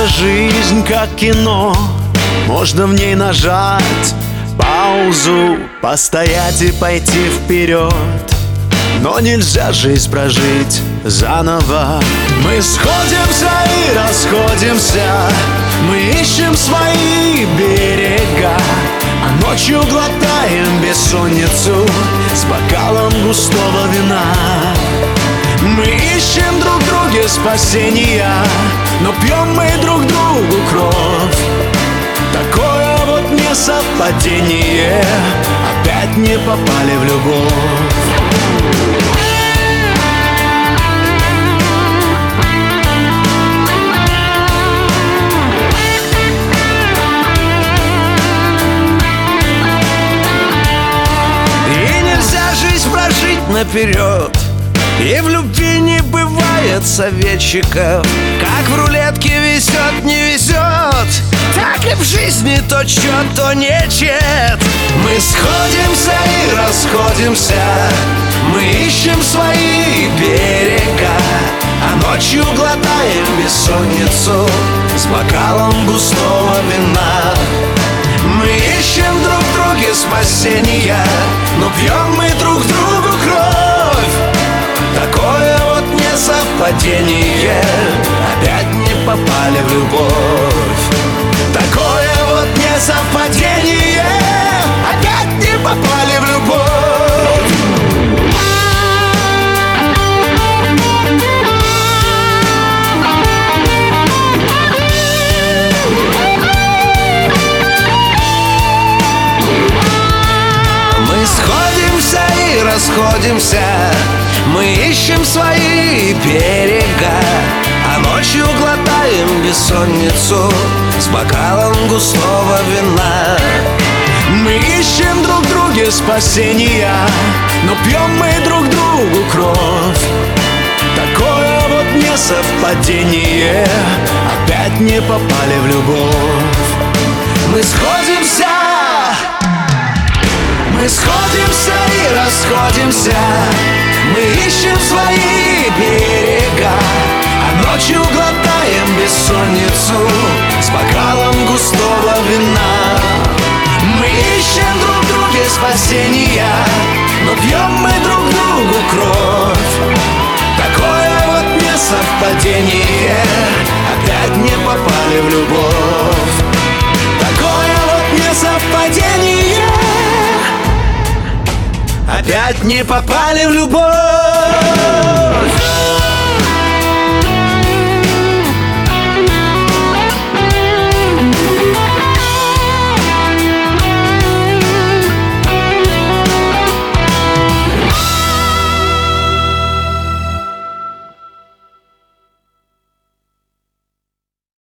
жизнь как кино, можно в ней нажать паузу, постоять и пойти вперед. Но нельзя жизнь прожить заново. Мы сходимся и расходимся, мы ищем свои берега, а ночью глотаем бессонницу с бокалом густого вина. Мы ищем друг в друге спасения, но пьем мы друг другу кровь. Такое вот несовпадение, опять не попали в любовь. И нельзя жизнь прожить наперед, и в любви не бывает советчиков. Как в рулетке везет, не везет, так и в жизни то чет, то нечет. Мы сходимся и расходимся, мы ищем свои берега, а ночью глотаем бессонницу с бокалом густого вина. Мы ищем друг в друге спасения, но пьем мы друг другу кровь. Такое вот несовпадение, опять не попали в любовь. Такое вот несовпадение, опять не попали в любовь. Мы сходимся и расходимся, мы ищем свои берега, а ночью глотаем бессонницу с бокалом густого вина. Мы ищем друг в друге спасения, но пьем мы друг другу кровь. Такое вот несовпадение, опять не попали в любовь. Мы сходимся, мы сходимся и расходимся, мы ищем свои берега, а ночью глотаем бессонницу с бокалом густого вина. Мы ищем друг в друге спасения, но пьем мы друг другу кровь. Такое вот несовпадение, опять не попали в любовь. Такое вот несовпадение, опять не попали в любовь.